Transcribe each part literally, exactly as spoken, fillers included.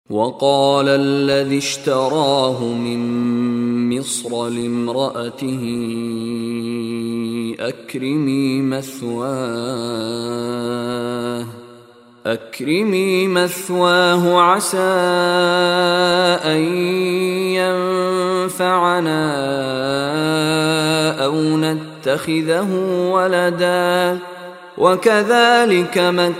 وقال الذي اشتراه من مصر لامرأته أكرمي مثواه أكرمي مثواه عسى أن ينفعنا أو نتخذه ولدا وكذلك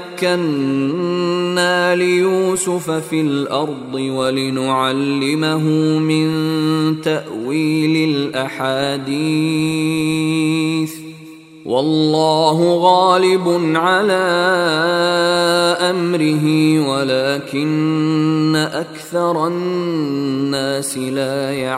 مكنا ليوسف في الأرض ولنعلمه من تأويل الأحاديث والله غالب على أمره ولكن أكثر الناس لا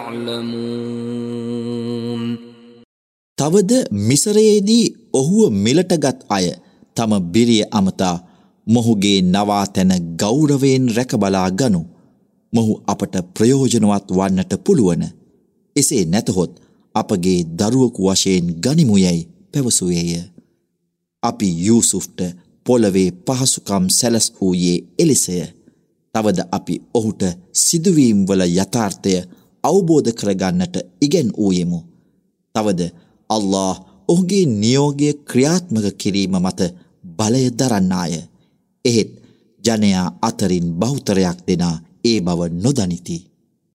يعلمون. තවද මිසරයේදී ඔහුව මිලටගත් අය තම බිරිය අමතා මොහුගේ නවාතැන ගෞරවයෙන් රැකබලා ගනු. මොහු අපට ප්‍රයෝජනවත් වන්නට පුළුවන. එසේ නැතහොත් අපගේ දරුවකු වශයෙන් ගනිමු යැයි පැවසුවේය. අපි යූසුෆ්ට පොළවේ පහසුකම් සැලස් වූයේ එලෙසය. තවද අපි ඔහුට සිදුවීම් වල යථාර්ථය අවබෝධ කරගන්නට ඉගැන් වූයෙමු. තවද අල්ලාහ් ඔහුගේ නියෝගය ක්‍රියාත්මක කිරීම මත බලය දරන්නාය. එහෙත් ජනයා අතරින් බහුතරයක් දෙනා ඒ බව නොදනිති.